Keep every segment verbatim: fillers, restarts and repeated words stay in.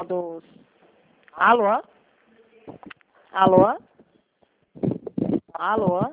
dos... Alô? Alô? Alô?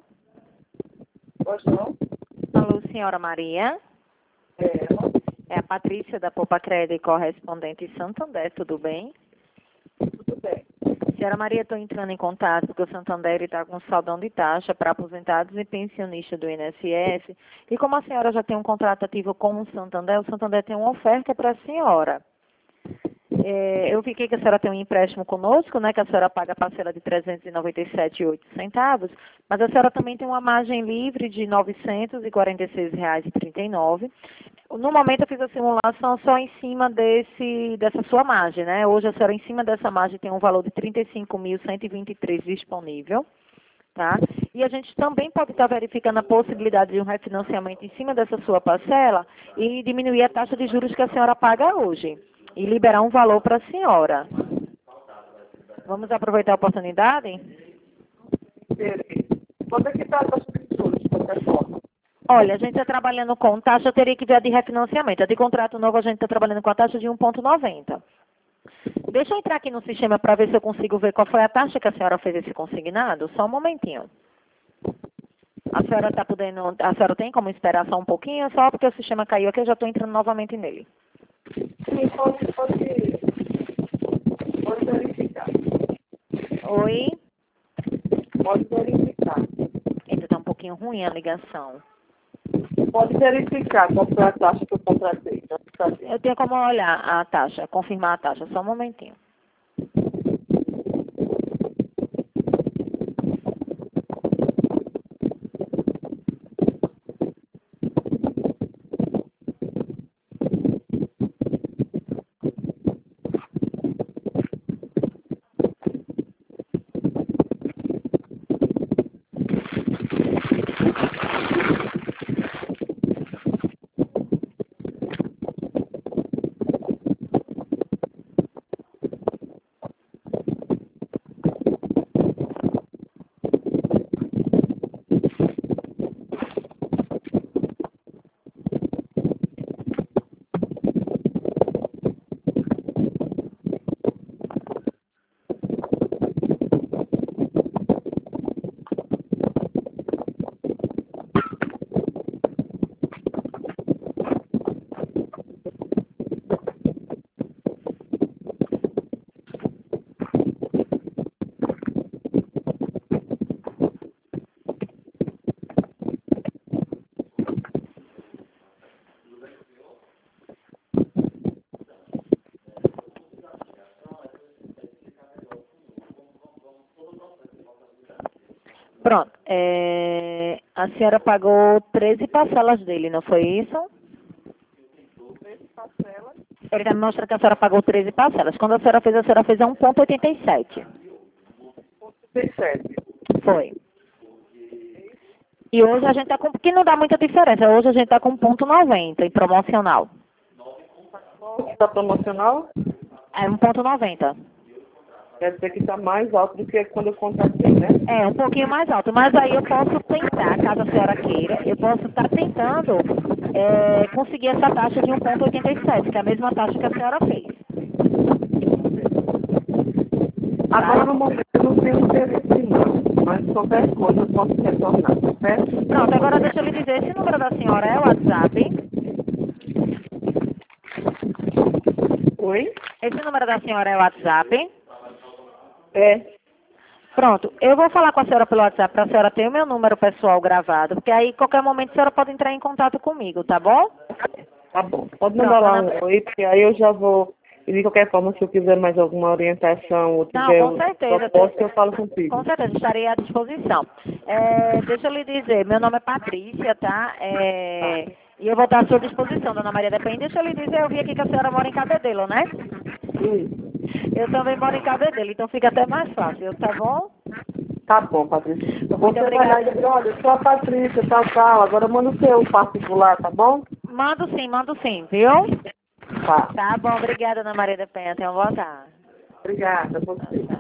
Alô, senhora Maria? É a Patrícia da Poupa Crédito, correspondente Santander, tudo bem? Tudo bem. Senhora Maria, estou entrando em contato porque o Santander está com saldão de taxa para aposentados e pensionistas do I N S S. E como a senhora já tem um contrato ativo com o Santander, o Santander tem uma oferta para a senhora. É, eu vi que a senhora tem um empréstimo conosco, né, que a senhora paga a parcela de trezentos e noventa e sete reais e oito centavos, mas a senhora também tem uma margem livre de novecentos e quarenta e seis reais e trinta e nove centavos. No momento eu fiz a simulação só em cima desse, dessa sua margem, né? Hoje a senhora em cima dessa margem tem um valor de trinta e cinco mil cento e vinte e três disponível, tá? E a gente também pode estar verificando a possibilidade de um refinanciamento em cima dessa sua parcela e diminuir a taxa de juros que a senhora paga hoje e liberar um valor para a senhora. Vamos aproveitar a oportunidade? Quando é que está a taxa de juros, de qualquer forma? Olha, a gente está trabalhando com taxa, eu teria que ver a de refinanciamento. A de contrato novo a gente está trabalhando com a taxa de um vírgula noventa. Deixa eu entrar aqui no sistema para ver se eu consigo ver qual foi a taxa que a senhora fez esse consignado. Só um momentinho. A senhora está podendo, a senhora tem como esperar só um pouquinho? Só porque o sistema caiu aqui, eu já estou entrando novamente nele. Sim, pode, pode, pode verificar. Oi? Pode verificar. Ainda está um pouquinho ruim a ligação. Pode verificar qual foi a taxa que eu contratei. Já sabe. Eu tenho como olhar a taxa, confirmar a taxa, só um momentinho. Pronto. É, a senhora pagou treze parcelas dele, não foi isso? treze parcelas. Ele já me mostra que a senhora pagou treze parcelas. Quando a senhora fez, a senhora fez a um vírgula oitenta e sete. oitenta e sete. Foi. E hoje a gente está com... que não dá muita diferença. Hoje a gente está com um vírgula noventa em promocional. Qual está promocional? É um vírgula noventa. Quer dizer que está mais alto do que quando eu contratei, né? É, um pouquinho mais alto. Mas aí eu posso tentar, caso a senhora queira, eu posso estar tentando é, conseguir essa taxa de um vírgula oitenta e sete, que é a mesma taxa que a senhora fez. Agora, no momento, eu não tenho interesse não, mas qualquer coisa eu posso retornar, certo? Pronto, agora deixa eu lhe dizer, esse número da senhora é o WhatsApp? Oi? Esse número da senhora é o WhatsApp? É. Pronto, eu vou falar com a senhora pelo WhatsApp para a senhora ter o meu número pessoal gravado, porque aí, qualquer momento, a senhora pode entrar em contato comigo, tá bom? Tá bom. Pode mandar lá um oi, porque aí eu já vou... E de qualquer forma, se eu quiser mais alguma orientação ou Não, tiver com um certeza. propósito, eu falo contigo. Com certeza, estarei à disposição. É, deixa eu lhe dizer, meu nome é Patrícia, tá? É, e eu vou estar à sua disposição, dona Maria Depende. Deixa eu lhe dizer, eu vi aqui que a senhora mora em Cabedelo, né? Sim. Eu também moro em Cabedelo, então fica até mais fácil, tá bom? Tá bom, Patrícia. Muito Você vai lá e diz, olha, eu sou a Patrícia, tal, tal. Agora manda o seu particular, tá bom? Mando sim, mando sim, viu? Tá. Tá bom, obrigada, Ana Maria da Penha. Tenha uma boa tarde. Obrigada, você.